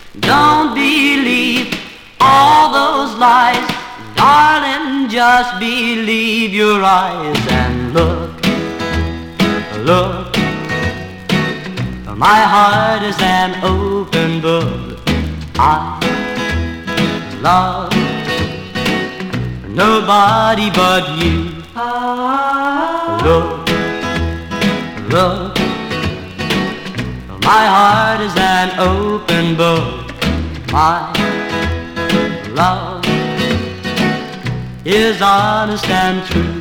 Don't believe all those lies, darling, just believe your eyes and look, look. My heart is an open book. I love nobody but you. Look, look. My heart is an open book. My love is honest and true.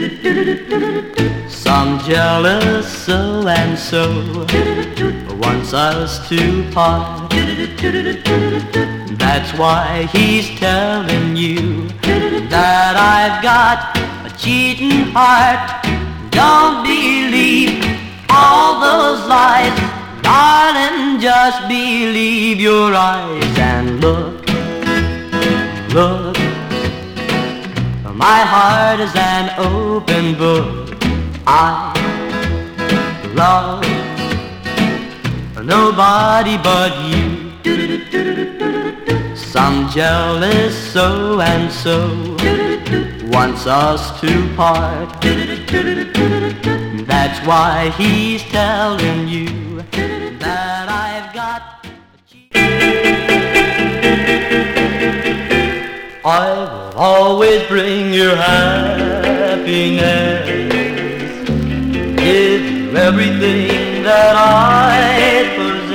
Some jealous so and so wants us to part. That's why he's telling you that I've got a cheating heart. Don't believe all those lies, darling, just believe your eyes and look, look. My heart is an open book. I love nobody but you. Some jealous so and so wants us to part. That's why he's telling you that I've got I will always bring you happiness, give you everything that I possess.